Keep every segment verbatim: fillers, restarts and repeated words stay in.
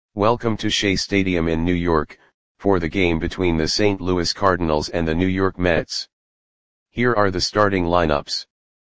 Welcome to Shea Stadium in New York, for the game between the Saint Louis Cardinals and the New York Mets. Here are the starting lineups.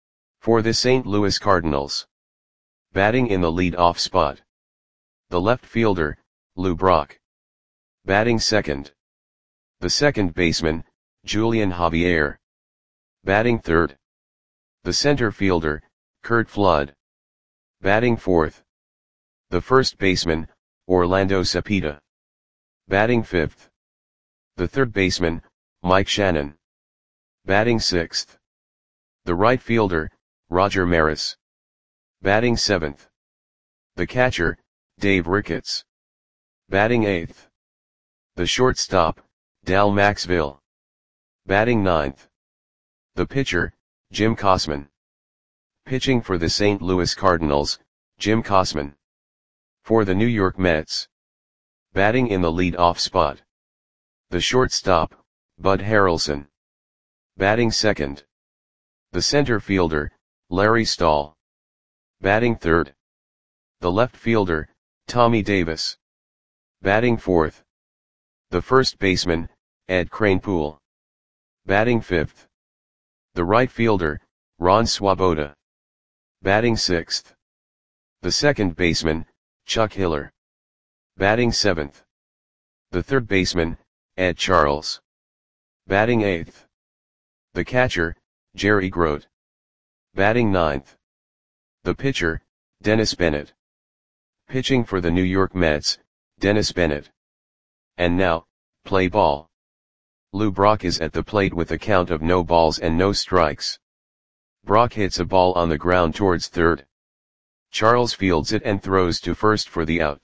For the Saint Louis Cardinals. Batting in the lead-off spot. The left fielder, Lou Brock. Batting second. The second baseman, Julian Javier. Batting third. The center fielder, Curt Flood. Batting fourth. The first baseman, Orlando Cepeda. Batting fifth. The third baseman, Mike Shannon. Batting sixth. The right fielder, Roger Maris. Batting seventh. The catcher, Dave Ricketts. Batting eighth. The shortstop, Dal Maxvill. Batting ninth. The pitcher, Jim Kosman. Pitching for the Saint Louis Cardinals, Jim Kosman. For the New York Mets. Batting in the lead-off spot. The shortstop, Bud Harrelson. Batting second. The center fielder, Larry Stahl. Batting third. The left fielder, Tommy Davis. Batting fourth. The first baseman, Ed Kranepool. Batting fifth. The right fielder, Ron Swoboda. Batting sixth. The second baseman, Chuck Hiller. Batting seventh. The third baseman, Ed Charles. Batting eighth. The catcher, Jerry Grote. Batting ninth. The pitcher, Dennis Bennett. Pitching for the New York Mets, Dennis Bennett. And now, play ball. Lou Brock is at the plate with a count of no balls and no strikes. Brock hits a ball on the ground towards third. Charles fields it and throws to first for the out.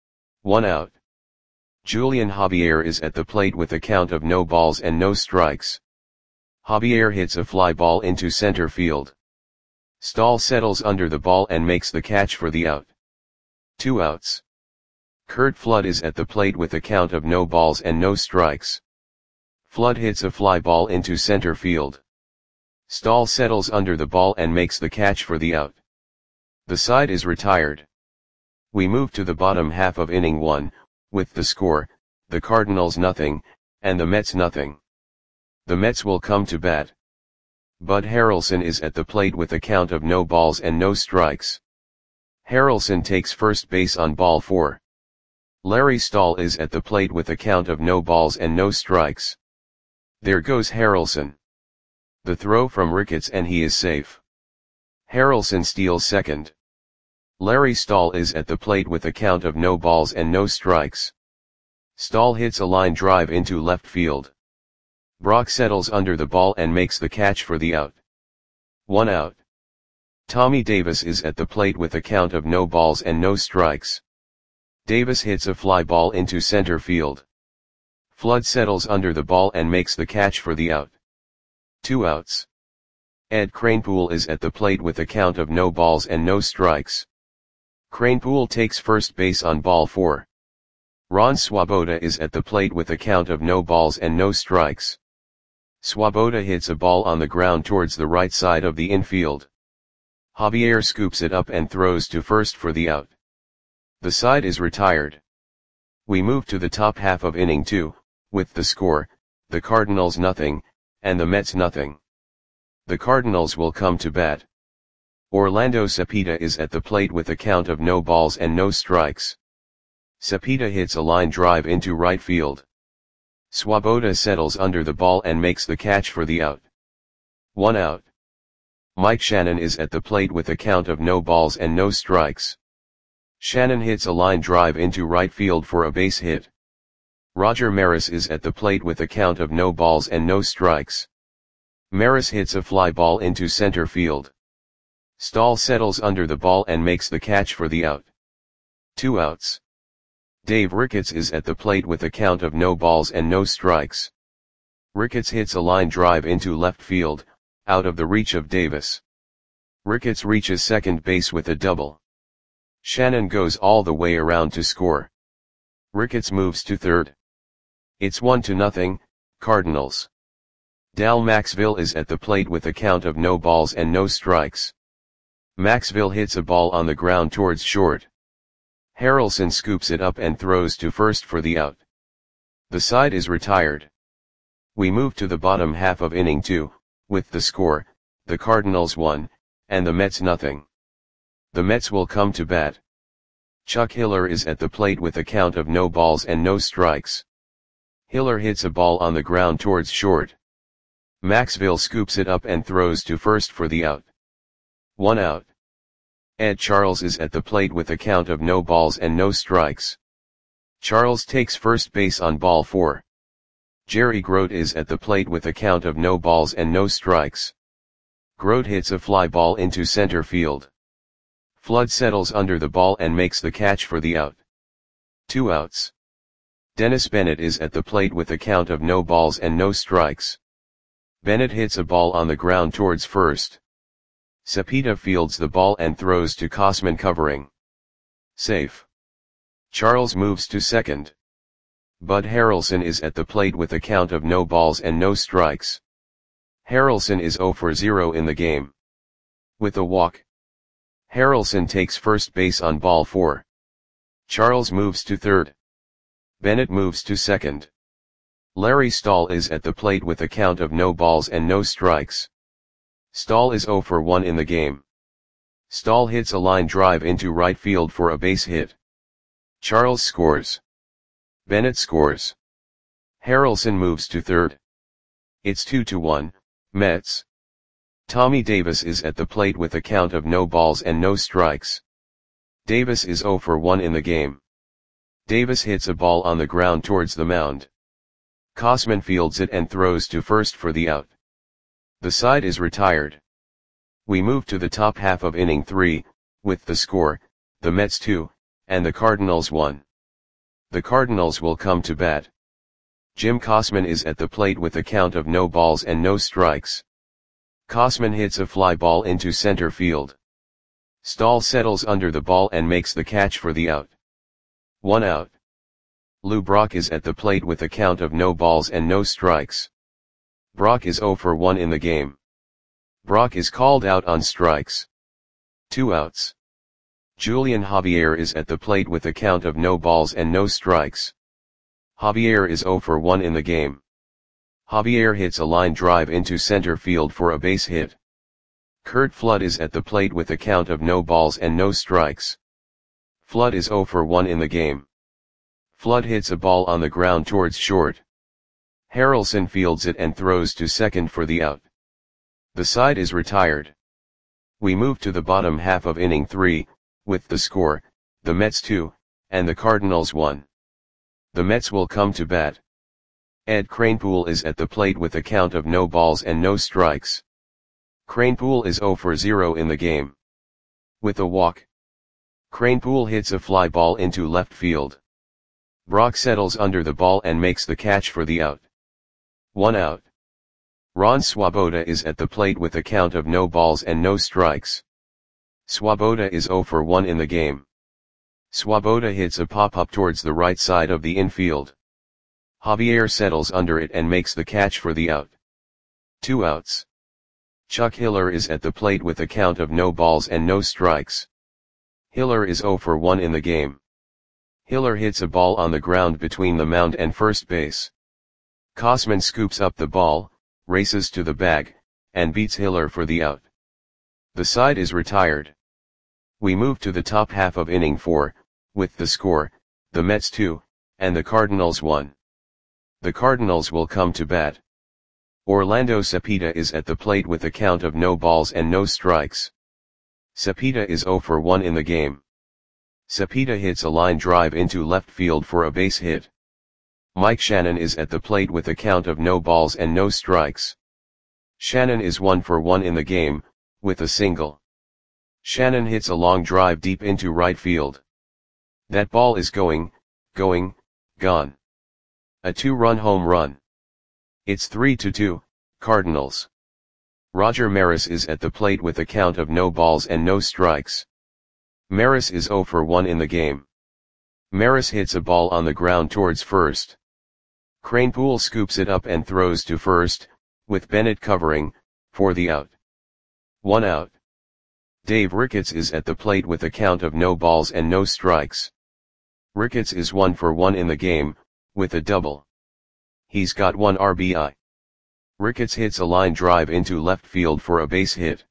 One out. Julian Javier is at the plate with a count of no balls and no strikes. Javier hits a fly ball into center field. Stahl settles under the ball and makes the catch for the out. Two outs. Curt Flood is at the plate with a count of no balls and no strikes. Flood hits a fly ball into center field. Stahl settles under the ball and makes the catch for the out. The side is retired. We move to the bottom half of inning one, with the score, the Cardinals nothing, and the Mets nothing. The Mets will come to bat. Bud Harrelson is at the plate with a count of no balls and no strikes. Harrelson takes first base on ball four. Larry Stahl is at the plate with a count of no balls and no strikes. There goes Harrelson. The throw from Ricketts and he is safe. Harrelson steals second. Larry Stahl is at the plate with a count of no balls and no strikes. Stahl hits a line drive into left field. Brock settles under the ball and makes the catch for the out. One out. Tommy Davis is at the plate with a count of no balls and no strikes. Davis hits a fly ball into center field. Flood settles under the ball and makes the catch for the out. Two outs. Ed Kranepool is at the plate with a count of no balls and no strikes. Kranepool takes first base on ball four. Ron Swoboda is at the plate with a count of no balls and no strikes. Swoboda hits a ball on the ground towards the right side of the infield. Javier scoops it up and throws to first for the out. The side is retired. We move to the top half of inning two, with the score, the Cardinals nothing, and the Mets nothing. The Cardinals will come to bat. Orlando Cepeda is at the plate with a count of no balls and no strikes. Cepeda hits a line drive into right field. Swoboda settles under the ball and makes the catch for the out. One out. Mike Shannon is at the plate with a count of no balls and no strikes. Shannon hits a line drive into right field for a base hit. Roger Maris is at the plate with a count of no balls and no strikes. Maris hits a fly ball into center field. Stahl settles under the ball and makes the catch for the out. Two outs. Dave Ricketts is at the plate with a count of no balls and no strikes. Ricketts hits a line drive into left field, out of the reach of Davis. Ricketts reaches second base with a double. Shannon goes all the way around to score. Ricketts moves to third. It's one to nothing, Cardinals. Dal Maxvill is at the plate with a count of no balls and no strikes. Maxvill hits a ball on the ground towards short. Harrelson scoops it up and throws to first for the out. The side is retired. We move to the bottom half of inning two, with the score, the Cardinals one, and the Mets nothing. The Mets will come to bat. Chuck Hiller is at the plate with a count of no balls and no strikes. Hiller hits a ball on the ground towards short. Maxville scoops it up and throws to first for the out. One out. Ed Charles is at the plate with a count of no balls and no strikes. Charles takes first base on ball four. Jerry Grote is at the plate with a count of no balls and no strikes. Grote hits a fly ball into center field. Flood settles under the ball and makes the catch for the out. Two outs. Dennis Bennett is at the plate with a count of no balls and no strikes. Bennett hits a ball on the ground towards first. Cepeda fields the ball and throws to Kosman covering. Safe. Charles moves to second. Bud Harrelson is at the plate with a count of no balls and no strikes. Harrelson is zero for zero in the game. With a walk. Harrelson takes first base on ball four. Charles moves to third. Bennett moves to second. Larry Stahl is at the plate with a count of no balls and no strikes. Stahl is zero for one in the game. Stahl hits a line drive into right field for a base hit. Charles scores. Bennett scores. Harrelson moves to third. It's two to one, Mets. Tommy Davis is at the plate with a count of no balls and no strikes. Davis is zero for one in the game. Davis hits a ball on the ground towards the mound. Kosman fields it and throws to first for the out. The side is retired. We move to the top half of inning three, with the score, the Mets two, and the Cardinals one. The Cardinals will come to bat. Jim Kosman is at the plate with a count of no balls and no strikes. Kosman hits a fly ball into center field. Stahl settles under the ball and makes the catch for the out. One out. Lou Brock is at the plate with a count of no balls and no strikes. Brock is zero for one in the game. Brock is called out on strikes. Two outs. Julian Javier is at the plate with a count of no balls and no strikes. Javier is zero for one in the game. Javier hits a line drive into center field for a base hit. Curt Flood is at the plate with a count of no balls and no strikes. Flood is zero for one in the game. Flood hits a ball on the ground towards short. Harrelson fields it and throws to second for the out. The side is retired. We move to the bottom half of inning three, with the score, the Mets two, and the Cardinals one. The Mets will come to bat. Ed Kranepool is at the plate with a count of no balls and no strikes. Kranepool is zero for zero in the game. With a walk. Kranepool hits a fly ball into left field. Brock settles under the ball and makes the catch for the out. One out. Ron Swoboda is at the plate with a count of no balls and no strikes. Swoboda is zero for one in the game. Swoboda hits a pop-up towards the right side of the infield. Javier settles under it and makes the catch for the out. Two outs. Chuck Hiller is at the plate with a count of no balls and no strikes. Hiller is zero for one in the game. Hiller hits a ball on the ground between the mound and first base. Kosman scoops up the ball, races to the bag, and beats Hiller for the out. The side is retired. We move to the top half of inning four, with the score, the Mets two, and the Cardinals one. The Cardinals will come to bat. Orlando Cepeda is at the plate with a count of no balls and no strikes. Cepeda is zero for one in the game. Cepeda hits a line drive into left field for a base hit. Mike Shannon is at the plate with a count of no balls and no strikes. Shannon is one for one in the game, with a single. Shannon hits a long drive deep into right field. That ball is going, going, gone. A two-run home run. It's three to two, Cardinals. Roger Maris is at the plate with a count of no balls and no strikes. Maris is zero for one in the game. Maris hits a ball on the ground towards first. Kranepool scoops it up and throws to first, with Bennett covering, for the out. One out. Dave Ricketts is at the plate with a count of no balls and no strikes. Ricketts is one for one in the game, with a double. He's got one R B I. Ricketts hits a line drive into left field for a base hit.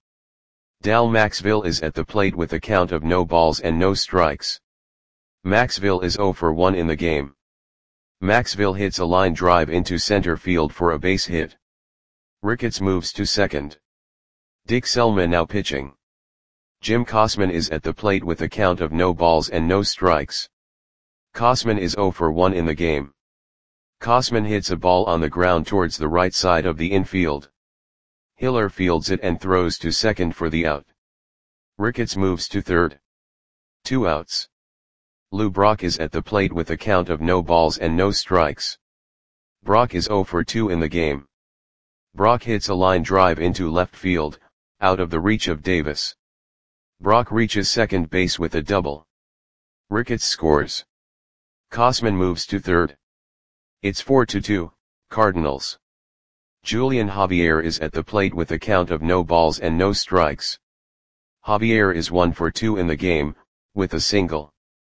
Dal Maxville is at the plate with a count of no balls and no strikes. Maxville is zero for one in the game. Maxville hits a line drive into center field for a base hit. Ricketts moves to second. Dick Selma now pitching. Jim Kosman is at the plate with a count of no balls and no strikes. Kosman is zero for one in the game. Kosman hits a ball on the ground towards the right side of the infield. Hiller fields it and throws to second for the out. Ricketts moves to third. Two outs. Lou Brock is at the plate with a count of no balls and no strikes. Brock is zero for two in the game. Brock hits a line drive into left field, out of the reach of Davis. Brock reaches second base with a double. Ricketts scores. Kosman moves to third. It's four to two, Cardinals. Julian Javier is at the plate with a count of no balls and no strikes. Javier is one for two in the game, with a single.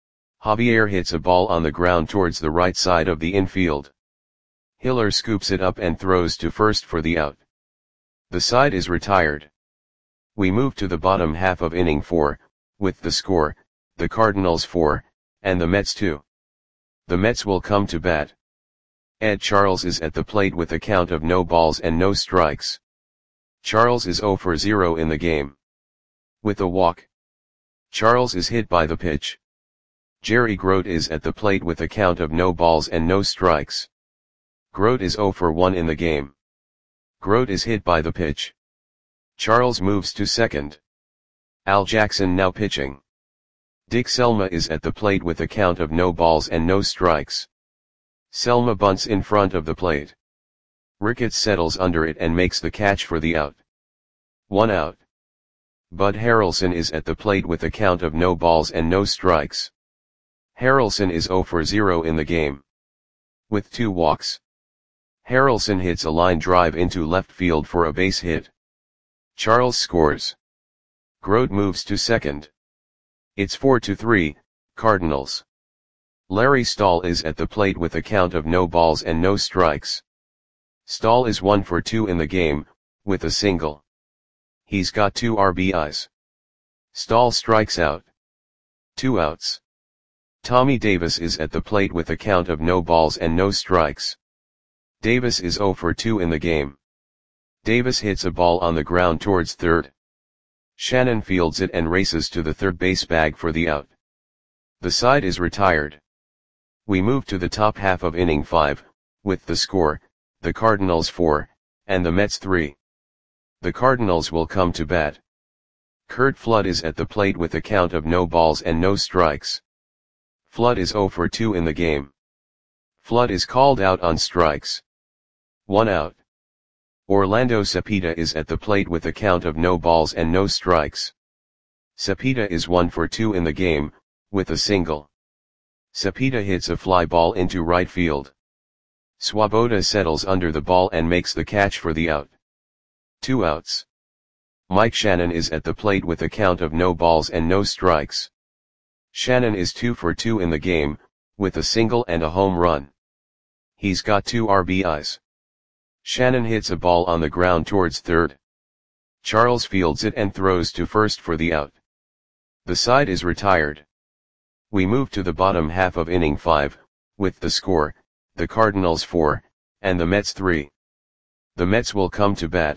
Javier hits a ball on the ground towards the right side of the infield. Hiller scoops it up and throws to first for the out. The side is retired. We move to the bottom half of inning four, with the score, the Cardinals four, and the Mets two. The Mets will come to bat. Ed Charles is at the plate with a count of no balls and no strikes. Charles is zero for zero in the game. With a walk. Charles is hit by the pitch. Jerry Grote is at the plate with a count of no balls and no strikes. Grote is zero for one in the game. Grote is hit by the pitch. Charles moves to second. Al Jackson now pitching. Dick Selma is at the plate with a count of no balls and no strikes. Selma bunts in front of the plate. Ricketts settles under it and makes the catch for the out. One out. Bud Harrelson is at the plate with a count of no balls and no strikes. Harrelson is zero for zero in the game. With two walks. Harrelson hits a line drive into left field for a base hit. Charles scores. Grote moves to second. It's four to three, Cardinals. Larry Stahl is at the plate with a count of no balls and no strikes. Stahl is one for two in the game, with a single. He's got two R B Is. Stahl strikes out. Two outs. Tommy Davis is at the plate with a count of no balls and no strikes. Davis is zero for two in the game. Davis hits a ball on the ground towards third. Shannon fields it and races to the third base bag for the out. The side is retired. We move to the top half of inning five, with the score, the Cardinals four, and the Mets three. The Cardinals will come to bat. Curt Flood is at the plate with a count of no balls and no strikes. Flood is zero for two in the game. Flood is called out on strikes. One out. Orlando Cepeda is at the plate with a count of no balls and no strikes. Cepeda is one for two in the game, with a single. Cepeda hits a fly ball into right field. Swoboda settles under the ball and makes the catch for the out. Two outs. Mike Shannon is at the plate with a count of no balls and no strikes. Shannon is two for two in the game, with a single and a home run. He's got two R B Is. Shannon hits a ball on the ground towards third. Charles fields it and throws to first for the out. The side is retired. We move to the bottom half of inning five, with the score, the Cardinals four, and the Mets three. The Mets will come to bat.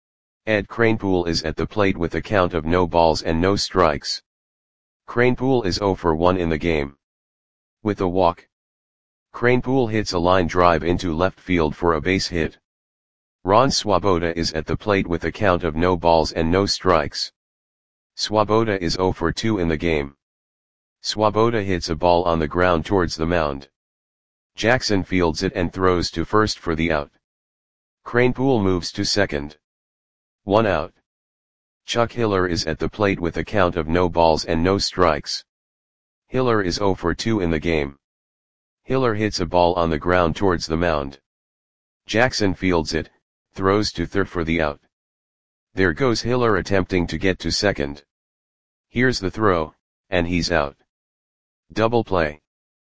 Ed Kranepool is at the plate with a count of no balls and no strikes. Kranepool is zero for one in the game. With a walk. Kranepool hits a line drive into left field for a base hit. Ron Swoboda is at the plate with a count of no balls and no strikes. Swoboda is zero for two in the game. Swoboda hits a ball on the ground towards the mound. Jackson fields it and throws to first for the out. Kranepool moves to second. One out. Chuck Hiller is at the plate with a count of no balls and no strikes. Hiller is zero for two in the game. Hiller hits a ball on the ground towards the mound. Jackson fields it, throws to third for the out. There goes Hiller attempting to get to second. Here's the throw, and he's out. Double play.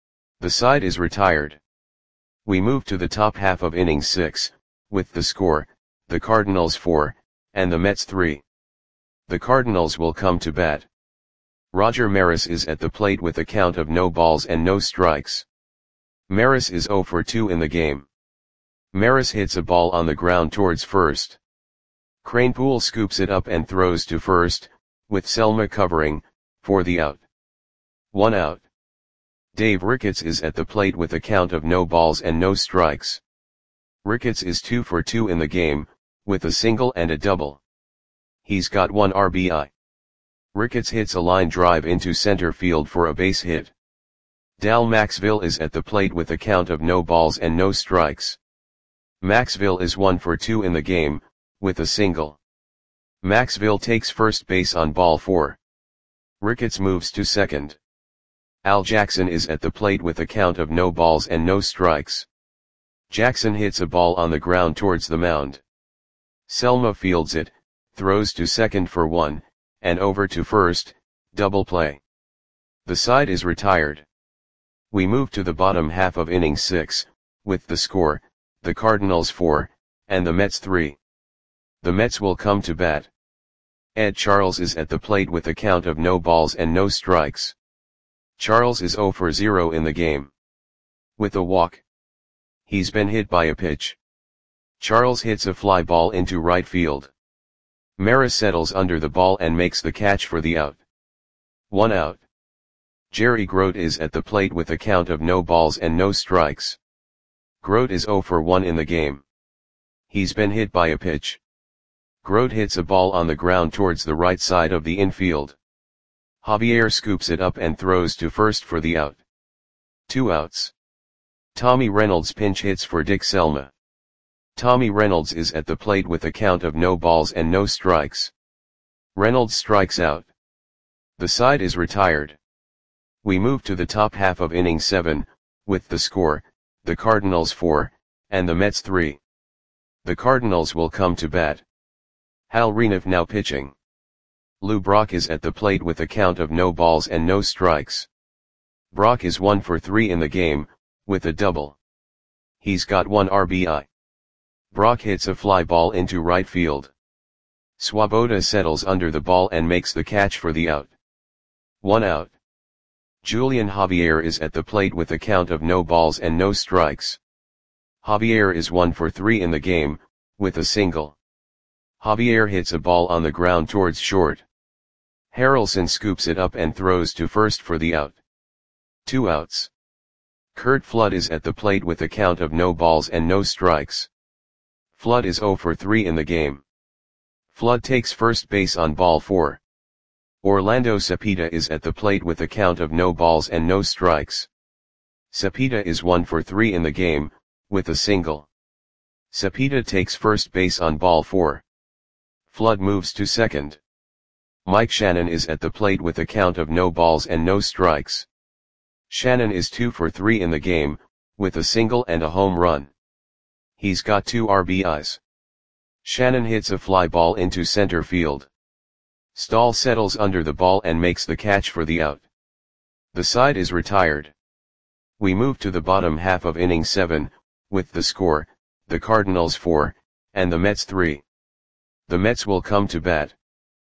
The side is retired. We move to the top half of inning six, with the score, the Cardinals four, and the Mets three. The Cardinals will come to bat. Roger Maris is at the plate with a count of no balls and no strikes. Maris is oh for two in the game. Maris hits a ball on the ground towards first. Kranepool scoops it up and throws to first, with Selma covering, for the out. One out. Dave Ricketts is at the plate with a count of no balls and no strikes. Ricketts is two for two in the game, with a single and a double. He's got one R B I. Ricketts hits a line drive into center field for a base hit. Dal Maxville is at the plate with a count of no balls and no strikes. Maxville is one for two in the game, with a single. Maxville takes first base on ball four. Ricketts moves to second. Al Jackson is at the plate with a count of no balls and no strikes. Jackson hits a ball on the ground towards the mound. Selma fields it, throws to second for one, and over to first, double play. The side is retired. We move to the bottom half of inning six, with the score, the Cardinals four, and the Mets three. The Mets will come to bat. Ed Charles is at the plate with a count of no balls and no strikes. Charles is oh for zero in the game. With a walk. He's been hit by a pitch. Charles hits a fly ball into right field. Maris settles under the ball and makes the catch for the out. One out. Jerry Grote is at the plate with a count of no balls and no strikes. Grote is oh for one in the game. He's been hit by a pitch. Grote hits a ball on the ground towards the right side of the infield. Javier scoops it up and throws to first for the out. Two outs. Tommy Reynolds pinch hits for Dick Selma. Tommy Reynolds is at the plate with a count of no balls and no strikes. Reynolds strikes out. The side is retired. We move to the top half of inning seven, with the score, the Cardinals four, and the Mets three. The Cardinals will come to bat. Hal Reniff now pitching. Lou Brock is at the plate with a count of no balls and no strikes. Brock is one for three in the game, with a double. He's got one R B I. Brock hits a fly ball into right field. Swoboda settles under the ball and makes the catch for the out. One out. Julian Javier is at the plate with a count of no balls and no strikes. Javier is one for three in the game, with a single. Javier hits a ball on the ground towards short. Harrelson scoops it up and throws to first for the out. Two outs. Curt Flood is at the plate with a count of no balls and no strikes. Flood is oh for three in the game. Flood takes first base on ball four. Orlando Cepeda is at the plate with a count of no balls and no strikes. Cepeda is one for three in the game, with a single. Cepeda takes first base on ball four. Flood moves to second. Mike Shannon is at the plate with a count of no balls and no strikes. Shannon is two for three in the game, with a single and a home run. He's got two R B Is. Shannon hits a fly ball into center field. Stahl settles under the ball and makes the catch for the out. The side is retired. We move to the bottom half of inning seven, with the score, the Cardinals four, and the Mets three. The Mets will come to bat.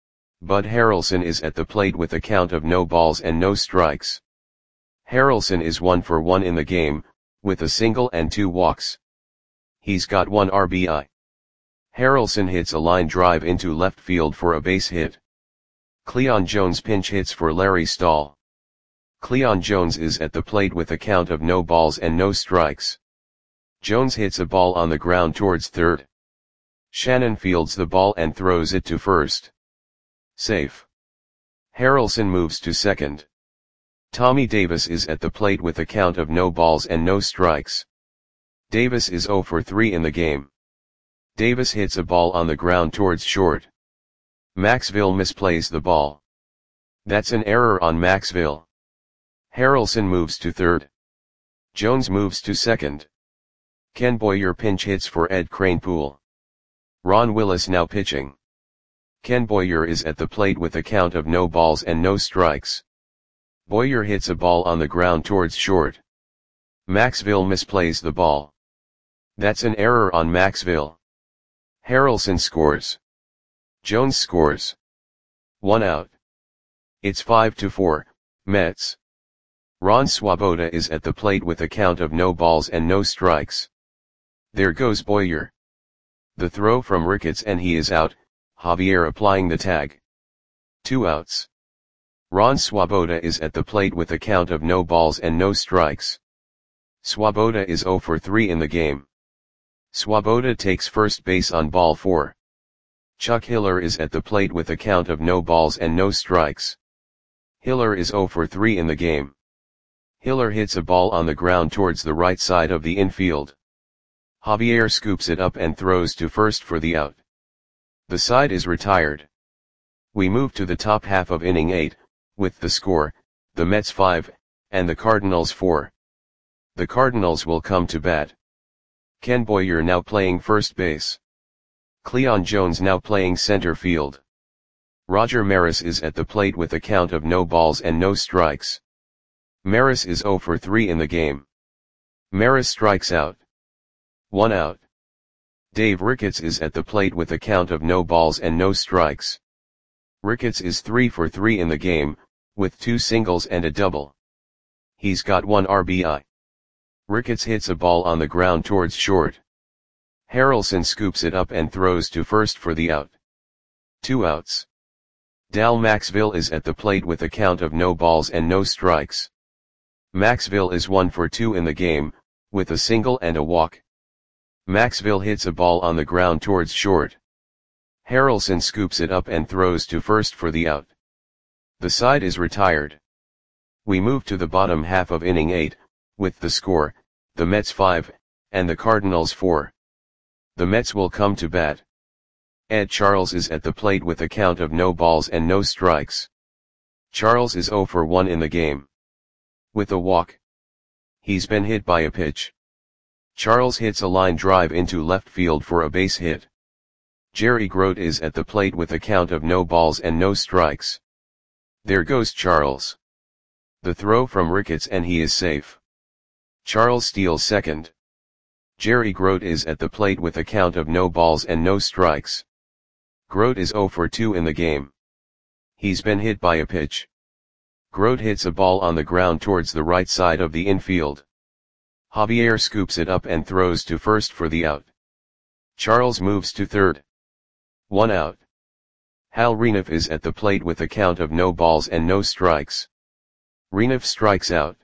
Bud Harrelson is at the plate with a count of no balls and no strikes. Harrelson is one for one in the game, with a single and two walks. He's got one R B I. Harrelson hits a line drive into left field for a base hit. Cleon Jones pinch hits for Larry Stahl. Cleon Jones is at the plate with a count of no balls and no strikes. Jones hits a ball on the ground towards third. Shannon fields the ball and throws it to first. Safe. Harrelson moves to second. Tommy Davis is at the plate with a count of no balls and no strikes. Davis is oh for three in the game. Davis hits a ball on the ground towards short. Maxville misplays the ball. That's an error on Maxville. Harrelson moves to third. Jones moves to second. Ken Boyer pinch hits for Ed Kranepool. Ron Willis now pitching. Ken Boyer is at the plate with a count of no balls and no strikes. Boyer hits a ball on the ground towards short. Maxville misplays the ball. That's an error on Maxville. Harrelson scores. Jones scores. One out. It's five to four, Mets. Ron Swoboda is at the plate with a count of no balls and no strikes. There goes Boyer. The throw from Ricketts and he is out, Javier applying the tag. Two outs. Ron Swoboda is at the plate with a count of no balls and no strikes. Swoboda is zero for three in the game. Swoboda takes first base on ball four. Chuck Hiller is at the plate with a count of no balls and no strikes. Hiller is zero for three in the game. Hiller hits a ball on the ground towards the right side of the infield. Javier scoops it up and throws to first for the out. The side is retired. We move to the top half of inning eight, with the score, the Mets five, and the Cardinals four. The Cardinals will come to bat. Ken Boyer now playing first base. Cleon Jones now playing center field. Roger Maris is at the plate with a count of no balls and no strikes. Maris is zero for three in the game. Maris strikes out. One out. Dave Ricketts is at the plate with a count of no balls and no strikes. Ricketts is three for three in the game, with two singles and a double. He's got one R B I. Ricketts hits a ball on the ground towards short. Harrelson scoops it up and throws to first for the out. Two outs. Dal Maxville is at the plate with a count of no balls and no strikes. Maxville is one for two in the game, with a single and a walk. Maxville hits a ball on the ground towards short. Harrelson scoops it up and throws to first for the out. The side is retired. We move to the bottom half of inning eight, with the score, the Mets five, and the Cardinals four. The Mets will come to bat. Ed Charles is at the plate with a count of no balls and no strikes. Charles is zero for one in the game. With a walk. He's been hit by a pitch. Charles hits a line drive into left field for a base hit. Jerry Grote is at the plate with a count of no balls and no strikes. There goes Charles. The throw from Ricketts and he is safe. Charles steals second. Jerry Grote is at the plate with a count of no balls and no strikes. Grote is zero for two in the game. He's been hit by a pitch. Grote hits a ball on the ground towards the right side of the infield. Javier scoops it up and throws to first for the out. Charles moves to third. One out. Hal Renouf is at the plate with a count of no balls and no strikes. Renouf strikes out.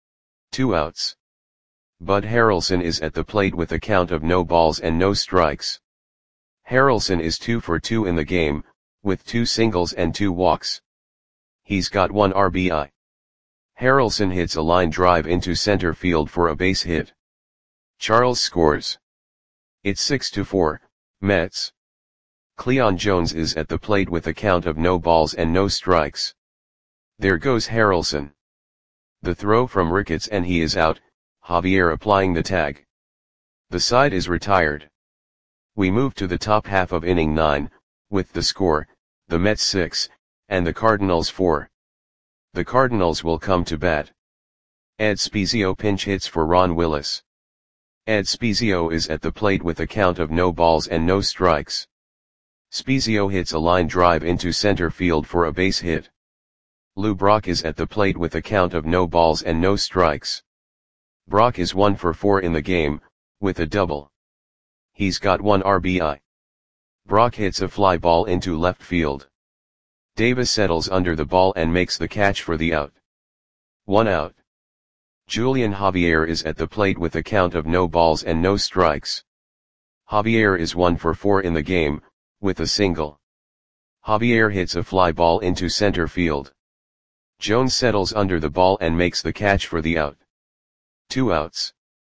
Two outs. Bud Harrelson is at the plate with a count of no balls and no strikes. Harrelson is two for two in the game, with two singles and two walks. He's got one R B I. Harrelson hits a line drive into center field for a base hit. Charles scores. It's six to four, Mets. Cleon Jones is at the plate with a count of no balls and no strikes. There goes Harrelson. The throw from Ricketts and he is out, Javier applying the tag. The side is retired. We move to the top half of inning nine, with the score, the Mets six, and the Cardinals four. The Cardinals will come to bat. Ed Spezio pinch hits for Ron Willis. Ed Spezio is at the plate with a count of no balls and no strikes. Spezio hits a line drive into center field for a base hit. Lou Brock is at the plate with a count of no balls and no strikes. Brock is one for four in the game, with a double. He's got one R B I. Brock hits a fly ball into left field. Davis settles under the ball and makes the catch for the out. One out. Julian Javier is at the plate with a count of no balls and no strikes. Javier is one for four in the game, with a single. Javier hits a fly ball into center field. Jones settles under the ball and makes the catch for the out. Two outs.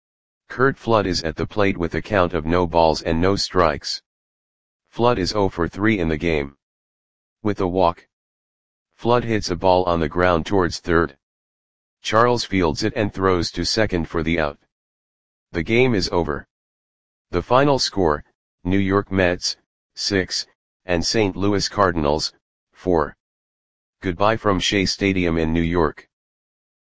Curt Flood is at the plate with a count of no balls and no strikes. Flood is zero for three in the game. With a walk. Flood hits a ball on the ground towards third. Charles fields it and throws to second for the out. The game is over. The final score, New York Mets, six, and Saint Louis Cardinals, four. Goodbye from Shea Stadium in New York.